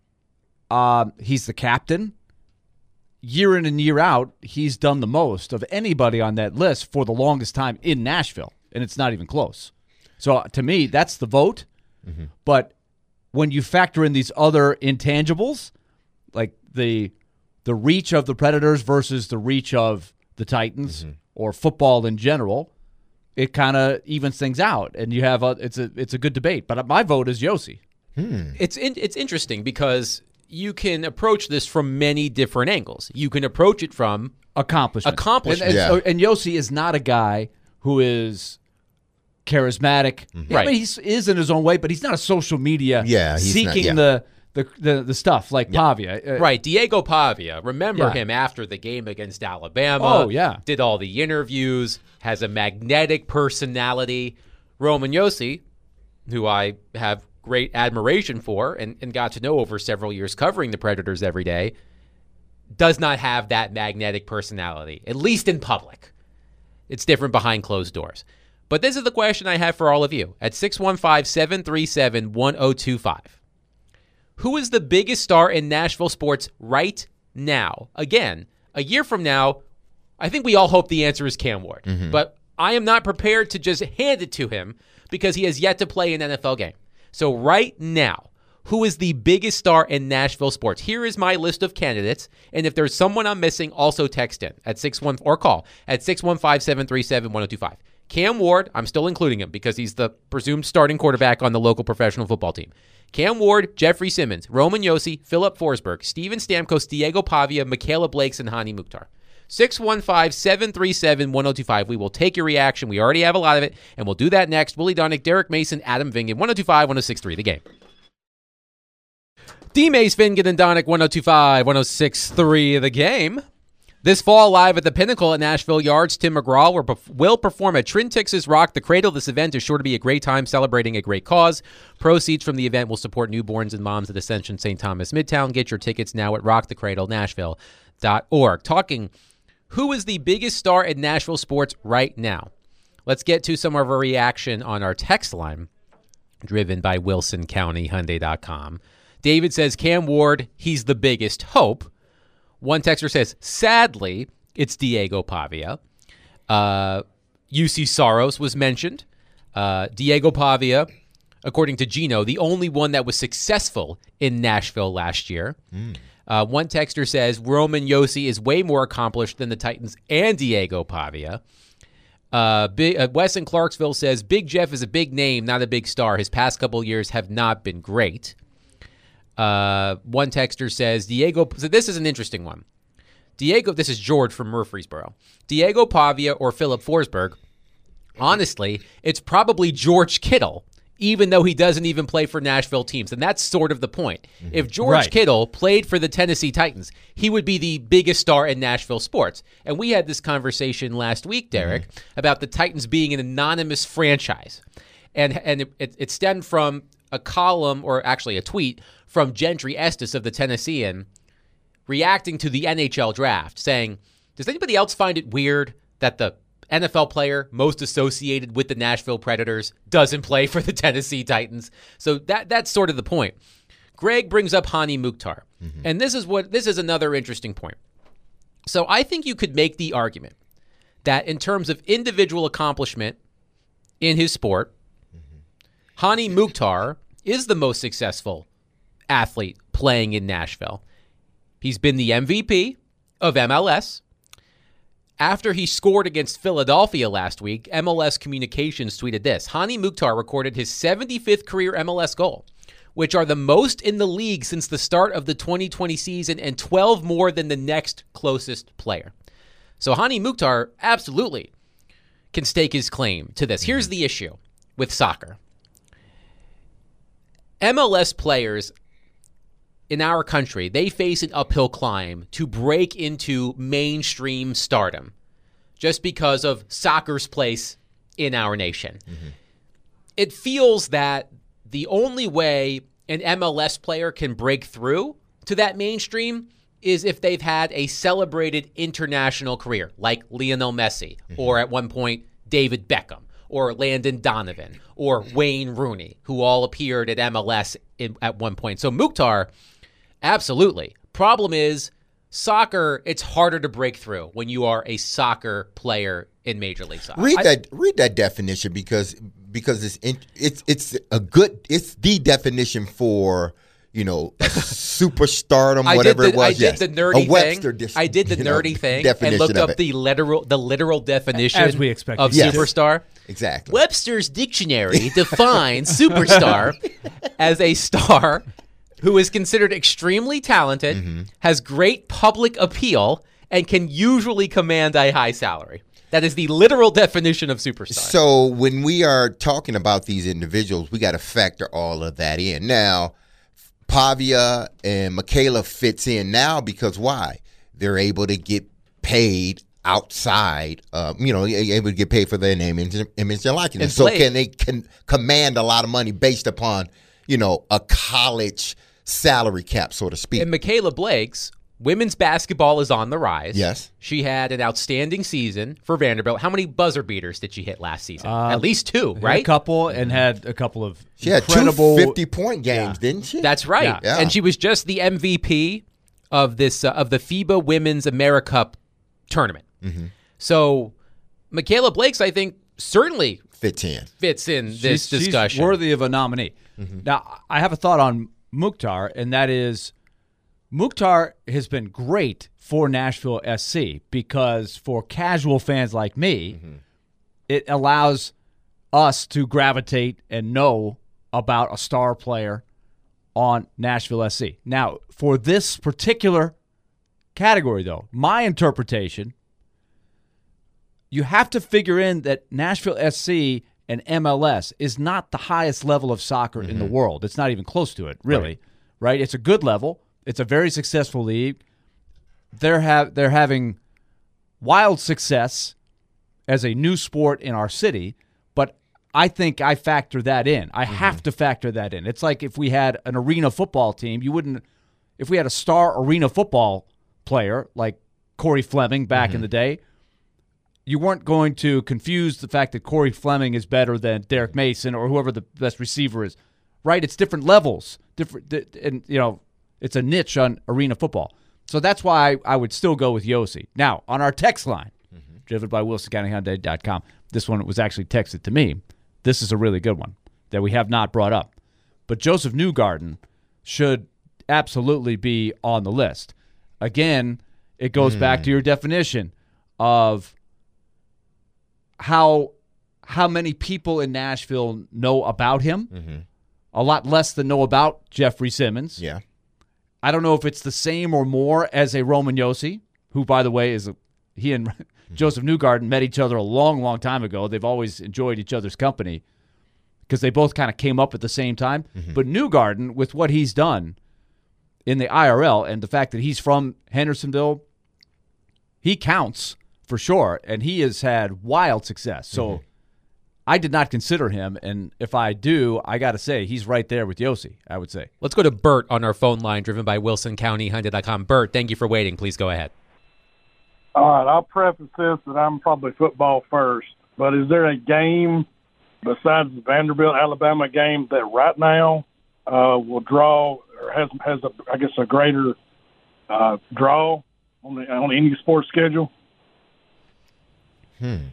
Speaker 3: Um, he's the captain. Year in and year out, he's done the most of anybody on that list for the longest time in Nashville, and it's not even close. So uh, to me, that's the vote. But when you factor in these other intangibles, like the the reach of the Predators versus the reach of the Titans or football in general, it kind of evens things out, and you have a it's a it's a good debate. But my vote is Yossi.
Speaker 1: It's in, it's interesting because you can approach this from many different angles. You can approach it from
Speaker 3: Accomplishment.
Speaker 1: Accomplishment.
Speaker 3: And, and,
Speaker 2: Yeah.
Speaker 3: so- and Yossi is not a guy who is charismatic. I
Speaker 1: Right.
Speaker 3: mean, he is in his own way, but he's not a social media
Speaker 2: Yeah, he's not-
Speaker 3: seeking
Speaker 2: yeah.
Speaker 3: the, the, the the stuff like Pavia. Uh,
Speaker 1: right, Diego Pavia. Remember
Speaker 3: Yeah.
Speaker 1: him after the game against Alabama.
Speaker 3: Oh, yeah.
Speaker 1: Did all the interviews, has a magnetic personality. Roman Yossi, who I have great admiration for and, and got to know over several years covering the Predators every day, does not have that magnetic personality, at least in public. It's different behind closed doors. But this is the question I have for all of you at six one five, seven three seven, one oh two five. Who is the biggest star in Nashville sports right now? Again, a year from now, I think we all hope the answer is Cam Ward. But I am not prepared to just hand it to him because he has yet to play an N F L game. So right now, who is the biggest star in Nashville sports? Here is my list of candidates, and if there's someone I'm missing, also text in at six one or call at six one five, seven three seven, one oh two five. Cam Ward, I'm still including him because he's the presumed starting quarterback on the local professional football team. Cam Ward, Jeffrey Simmons, Roman Yossi, Philip Forsberg, Steven Stamkos, Diego Pavia, Michaela Blakes, and Hani Mukhtar. six one five, seven three seven, one oh two five. We will take your reaction. We already have a lot of it, and we'll do that next. Willie Donick, Derek Mason, Adam Vingan, one oh two five, one oh six three, The Game. D. Mace, Vingan, and Donick, one oh two five, one oh six three, The Game. This fall, live at the Pinnacle at Nashville Yards, Tim McGraw will, perf- will perform at Trintix's Rock the Cradle. This event is sure to be a great time celebrating a great cause. Proceeds from the event will support newborns and moms at Ascension Saint Thomas Midtown. Get your tickets now at rock the cradle nashville dot org. Talking who is the biggest star in Nashville sports right now? Let's get to some of our reaction on our text line, driven by Wilson County Hyundai dot com. David says, Cam Ward, he's the biggest hope. One texter says, sadly, it's Diego Pavia. Uh, U C Saros was mentioned. Uh, Diego Pavia, according to Gino, the only one that was successful in Nashville last year. Mm. Uh, one texter says, Roman Yossi is way more accomplished than the Titans and Diego Pavia. Uh, big, uh, Wes in Clarksville says, Big Jeff is a big name, not a big star. His past couple years have not been great. Uh, one texter says, Diego, so this is an interesting one. Diego, this is George from Murfreesboro. Diego Pavia or Philip Forsberg, honestly, it's probably George Kittle, even though he doesn't even play for Nashville teams. And that's sort of the point. Mm-hmm. If George
Speaker 3: Right.
Speaker 1: Kittle played for the Tennessee Titans, he would be the biggest star in Nashville sports. And we had this conversation last week, Derek, mm-hmm. about the Titans being an anonymous franchise. And and it, it, it stemmed from a column, or actually a tweet, from Gentry Estes of the Tennessean reacting to the N H L draft, saying, does anybody else find it weird that the N F L player most associated with the Nashville Predators doesn't play for the Tennessee Titans? So that that's sort of the point. Greg brings up Hani Mukhtar, mm-hmm. and this is what this is another interesting point. So I think you could make the argument that in terms of individual accomplishment in his sport, mm-hmm. Hani Mukhtar is the most successful athlete playing in Nashville. He's been the M V P of M L S. After he scored against Philadelphia last week, M L S Communications tweeted this: Hani Mukhtar recorded his seventy-fifth career M L S goal, which are the most in the league since the start of the twenty twenty season and twelve more than the next closest player. So Hani Mukhtar absolutely can stake his claim to this. Here's the issue with soccer. M L S players in our country, they face an uphill climb to break into mainstream stardom just because of soccer's place in our nation. Mm-hmm. It feels that the only way an M L S player can break through to that mainstream is if they've had a celebrated international career, like Lionel Messi, mm-hmm. or at one point, David Beckham, or Landon Donovan, or Wayne Rooney, who all appeared at M L S in, at one point. So Mukhtar, absolutely. Problem is, soccer, it's harder to break through when you are a soccer player in Major League Soccer.
Speaker 2: Read
Speaker 1: I,
Speaker 2: that read that definition because because it's in, it's it's a good it's the definition for, you know, superstardom,
Speaker 1: I
Speaker 2: whatever
Speaker 1: did the,
Speaker 2: it was.
Speaker 1: I did
Speaker 2: yes.
Speaker 1: the nerdy
Speaker 2: a Webster
Speaker 1: thing.
Speaker 2: dis-
Speaker 1: I did the
Speaker 2: you know,
Speaker 1: nerdy thing and
Speaker 2: definition
Speaker 1: looked
Speaker 2: of
Speaker 1: up
Speaker 2: it.
Speaker 1: the literal the literal definition
Speaker 3: As we expected.
Speaker 1: of
Speaker 2: Yes.
Speaker 1: superstar.
Speaker 2: Exactly.
Speaker 1: Webster's dictionary defines superstar as a star who is considered extremely talented, mm-hmm. has great public appeal, and can usually command a high salary. That is the literal definition of superstar.
Speaker 2: So when we are talking about these individuals, we got to factor all of that in. Now, Pavia and Michaela fits in now because why? They're able to get paid outside, um, you know, able to get paid for their name, image, and likeness.
Speaker 1: And
Speaker 2: so
Speaker 1: play.
Speaker 2: can they can command a lot of money based upon, you know, a college salary cap, so to speak.
Speaker 1: And Michaela Blake's women's basketball is on the rise.
Speaker 2: Yes.
Speaker 1: She had an outstanding season for Vanderbilt. How many buzzer beaters did she hit last season?
Speaker 3: Uh,
Speaker 1: At least two,
Speaker 3: Had
Speaker 1: right?
Speaker 3: A couple, and had a couple of
Speaker 2: She had
Speaker 3: incredible
Speaker 2: two fifty-point games,
Speaker 3: Yeah.
Speaker 2: didn't she?
Speaker 1: That's right.
Speaker 3: Yeah.
Speaker 2: Yeah.
Speaker 1: And she was just the M V P of this uh, of the FIBA Women's AmeriCup tournament.
Speaker 2: Mm-hmm.
Speaker 1: So Michaela Blake's, I think, certainly
Speaker 2: fits in.
Speaker 1: fits in this
Speaker 3: she's,
Speaker 1: discussion.
Speaker 3: She's worthy of a nominee. Mm-hmm. Now, I have a thought on Mukhtar, and that is Mukhtar has been great for Nashville S C because for casual fans like me, mm-hmm. it allows us to gravitate and know about a star player on Nashville S C. Now, for this particular category, though, my interpretation, you have to figure in that Nashville S C and M L S is not the highest level of soccer mm-hmm. in the world. It's not even close to it, really. Right. right? It's a good level. It's a very successful league. They're have they're having wild success as a new sport in our city, but I think I factor that in. I mm-hmm. have to factor that in. It's like if we had an arena football team, you wouldn't if we had a star arena football player like Corey Fleming back mm-hmm. in the day, you weren't going to confuse the fact that Corey Fleming is better than Derek Mason or whoever the best receiver is, right? It's different levels, different, and you know, it's a niche on arena football. So that's why I, I would still go with Yossi. Now, on our text line, mm-hmm. driven by Wilson County Hyundai dot com, this one was actually texted to me. This is a really good one that we have not brought up. But Joseph Newgarden should absolutely be on the list. Again, it goes mm. back to your definition of how how many people in Nashville know about him. Mm-hmm. A lot less than know about Jeffrey Simmons.
Speaker 2: Yeah.
Speaker 3: I don't know if it's the same or more as a Roman Yossi. who, by the way, is a, he and Joseph Newgarden met each other a long, long time ago. They've always enjoyed each other's company because they both kind of came up at the same time. Mm-hmm. But Newgarden, with what he's done in the I R L and the fact that he's from Hendersonville, he counts for sure, and he has had wild success. So mm-hmm. I did not consider him, and if I do, I got to say, he's right there with Yossi, I would say.
Speaker 1: Let's go to Bert on our phone line, driven by Wilson County Hyundai dot com. Bert, thank you for waiting. Please go ahead.
Speaker 6: All right, I'll preface this that I'm probably football first, but is there a game besides the Vanderbilt-Alabama game that right now uh, will draw or has, has a, I guess, a greater uh, draw on, the, on any sports schedule?
Speaker 2: Hmm.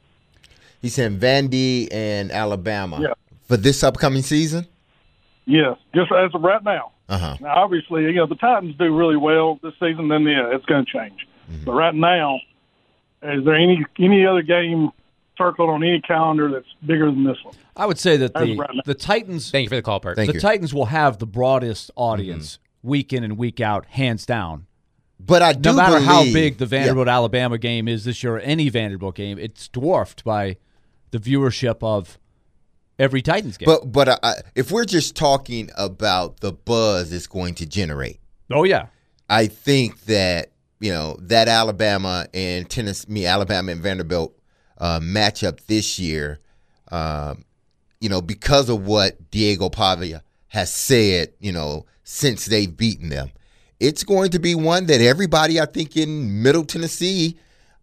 Speaker 2: He said Vandy and Alabama
Speaker 6: yeah.
Speaker 2: for this upcoming season?
Speaker 6: Yes, just as of right now.
Speaker 2: Uh-huh.
Speaker 6: Now, obviously, you know, the Titans do really well this season, then yeah, it's going to change. Mm-hmm. But right now, is there any any other game circled on any calendar that's bigger than this one?
Speaker 3: I would say that
Speaker 6: As
Speaker 3: the,
Speaker 6: right
Speaker 3: the Titans
Speaker 1: Thank you for the call, Bert.
Speaker 2: Thank
Speaker 3: the
Speaker 2: you.
Speaker 3: Titans will have the broadest audience mm-hmm. week in and week out, hands down.
Speaker 2: But I do
Speaker 3: No matter
Speaker 2: believe,
Speaker 3: how big the Vanderbilt
Speaker 2: yeah.
Speaker 3: Alabama game is this year, or any Vanderbilt game, it's dwarfed by the viewership of every Titans game.
Speaker 2: But but uh, if we're just talking about the buzz it's going to generate,
Speaker 3: oh yeah,
Speaker 2: I think that you know that Alabama and Tennessee, me Alabama and Vanderbilt uh, matchup this year, um, you know, because of what Diego Pavia has said, you know, since they've beaten them, it's going to be one that everybody, I think, in Middle Tennessee.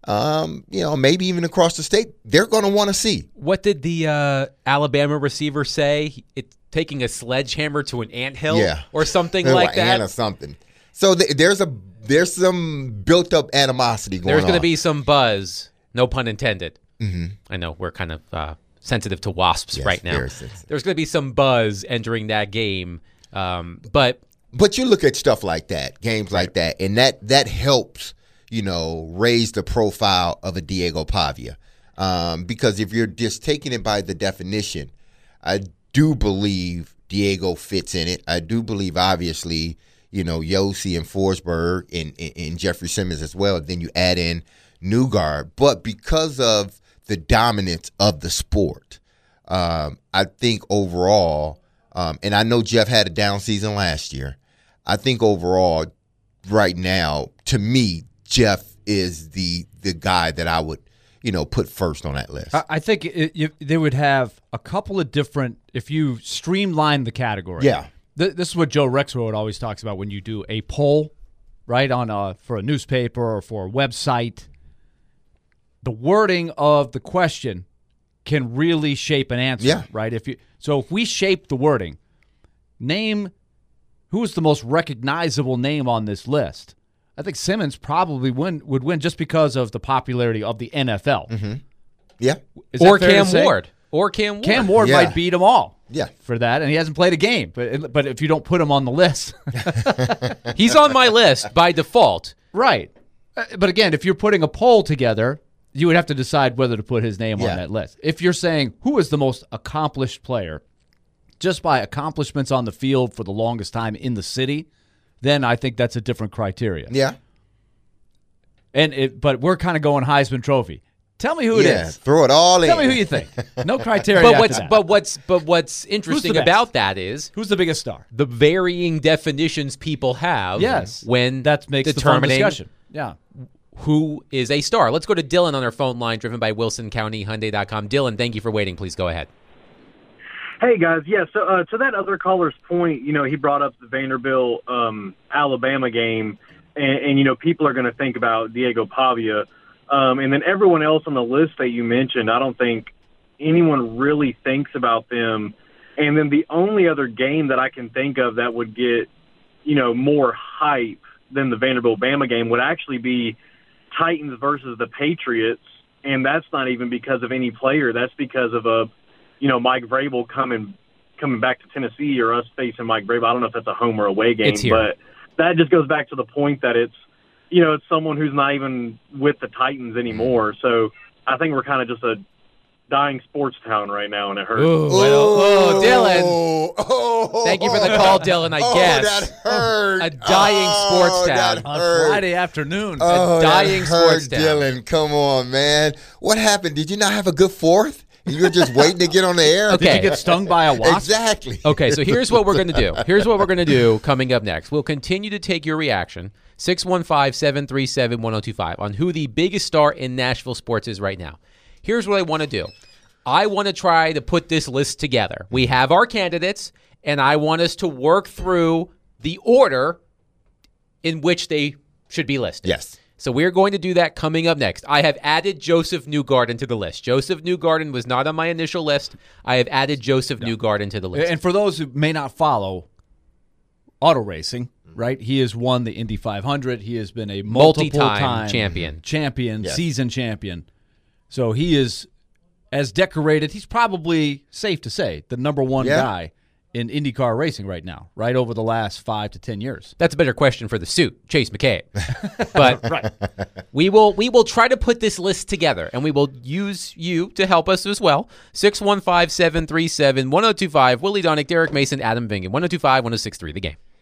Speaker 2: Um, you know, maybe even across the state, they're going to want to see.
Speaker 1: What did the uh, Alabama receiver say? It's taking a sledgehammer to an anthill,
Speaker 2: Yeah.
Speaker 1: or something
Speaker 2: Or
Speaker 1: like that.
Speaker 2: Or something. So th- there's a there's some built up animosity going on.
Speaker 1: There's going to be some buzz, no pun intended.
Speaker 2: Mm-hmm.
Speaker 1: I know we're kind of uh, sensitive to wasps
Speaker 2: Yes,
Speaker 1: right now.
Speaker 2: very sensitive.
Speaker 1: There's going to be some buzz entering that game, um, but
Speaker 2: But you look at stuff like that, games like that, and that that helps. You know, raise the profile of a Diego Pavia. Um, because if you're just taking it by the definition, I do believe Diego fits in it. I do believe, obviously, you know, Yossi and Forsberg and, and, and Jeffrey Simmons as well. Then you add in Newgard. But because of the dominance of the sport, um, I think overall, um, and I know Jeff had a down season last year, I think overall, right now, to me, Jeff is the the guy that I would, you know, put first on that list.
Speaker 3: I, I think it, you, they would have a couple of different, if you streamline the category.
Speaker 2: Yeah.
Speaker 3: Th- this is what Joe Rexroad always talks about when you do a poll, right, on a, for a newspaper or for a website. The wording of the question can really shape an answer,
Speaker 2: Yeah.
Speaker 3: right? If you So if we shape the wording, name who is the most recognizable name on this list, I think Simmons probably win, would win just because of the popularity of the N F L.
Speaker 2: Mm-hmm. Yeah.
Speaker 3: Is that
Speaker 1: or
Speaker 3: fair to
Speaker 1: Cam
Speaker 3: say?
Speaker 1: Ward, or Cam Ward.
Speaker 3: Cam Ward
Speaker 2: Yeah.
Speaker 3: might beat them all.
Speaker 2: Yeah.
Speaker 3: For that, and he hasn't played a game. But but if you don't put him on the list,
Speaker 1: He's on my list by default.
Speaker 3: right? Uh, But again, if you're putting a poll together, you would have to decide whether to put his name
Speaker 2: Yeah.
Speaker 3: on that list. If you're saying who is the most accomplished player, just by accomplishments on the field for the longest time in the city, then I think that's a different criteria.
Speaker 2: Yeah.
Speaker 3: And it, but we're kind of going Heisman Trophy. Tell me who it
Speaker 2: yeah.
Speaker 3: is.
Speaker 2: Throw it all in.
Speaker 3: Tell me who you think. No criteria.
Speaker 1: But
Speaker 3: after
Speaker 1: what's
Speaker 3: that.
Speaker 1: but what's but what's interesting
Speaker 3: best?
Speaker 1: about that is
Speaker 3: Who's the biggest star?
Speaker 1: the varying definitions people have.
Speaker 3: Yes,
Speaker 1: when
Speaker 3: that makes the fun
Speaker 1: determining
Speaker 3: discussion. Yeah.
Speaker 1: who is a star. Let's go to Dylan on our phone line, driven by Wilson County Hyundai dot com. Dylan, thank you for waiting. Please go ahead.
Speaker 7: Hey guys, yeah. So uh, to that other caller's point, you know, he brought up the Vanderbilt um, Alabama game, and, and you know, people are going to think about Diego Pavia, um, and then everyone else on the list that you mentioned. I don't think anyone really thinks about them. And then the only other game that I can think of that would get, you know, more hype than the Vanderbilt Bama game would actually be Titans versus the Patriots, and that's not even because of any player. That's because of a you know, Mike Vrabel coming coming back to Tennessee, or us facing Mike Vrabel. I don't know if that's a home or away game,
Speaker 1: It's here.
Speaker 7: but that just goes back to the point that it's, you know, it's someone who's not even with the Titans anymore. So I think we're kind of just a dying sports town right now, and it hurts.
Speaker 1: Ooh, oh, Dylan.
Speaker 2: Oh, oh,
Speaker 1: Thank you for the call, Dylan, I
Speaker 2: oh,
Speaker 1: guess.
Speaker 2: that hurt.
Speaker 1: A dying
Speaker 2: oh,
Speaker 1: sports town.
Speaker 2: That
Speaker 3: On
Speaker 2: hurt.
Speaker 3: Friday afternoon.
Speaker 2: Oh,
Speaker 1: dying
Speaker 2: that
Speaker 1: sports
Speaker 2: hurt,
Speaker 1: town.
Speaker 2: Dylan. Come on, man. What happened? Did you not have a good fourth? And you were just waiting to get on the air?
Speaker 1: Okay.
Speaker 3: Did you get stung by a wasp?
Speaker 2: Exactly.
Speaker 1: Okay, so here's what we're going to do. Here's what we're going to do coming up next. We'll continue to take your reaction, six one five, seven three seven, one oh two five, on who the biggest star in Nashville sports is right now. Here's what I want to do. I want to try to put this list together. We have our candidates, and I want us to work through the order in which they should be listed.
Speaker 2: Yes.
Speaker 1: So we're going to do that coming up next. I have added Joseph Newgarden to the list. Joseph Newgarden was not on my initial list. I have added Joseph Newgarden to the list.
Speaker 3: And for those who may not follow auto racing, right? He has won the Indy five hundred. He has been a multiple
Speaker 1: Multi-time
Speaker 3: time
Speaker 1: champion.
Speaker 3: champion,
Speaker 2: Yes.
Speaker 3: season champion. So he is as decorated. He's probably, safe to say, the number one
Speaker 2: Yeah.
Speaker 3: guy in IndyCar racing right now, right over the last five to ten years.
Speaker 1: That's a better question for the suit, Chase McCabe. But right. we will we will try to put this list together, and we will use you to help us as well. six one five, seven three seven, one oh two five, Willie Donick, Derek Mason, Adam Vingan, one oh two five, one oh six three, The Game.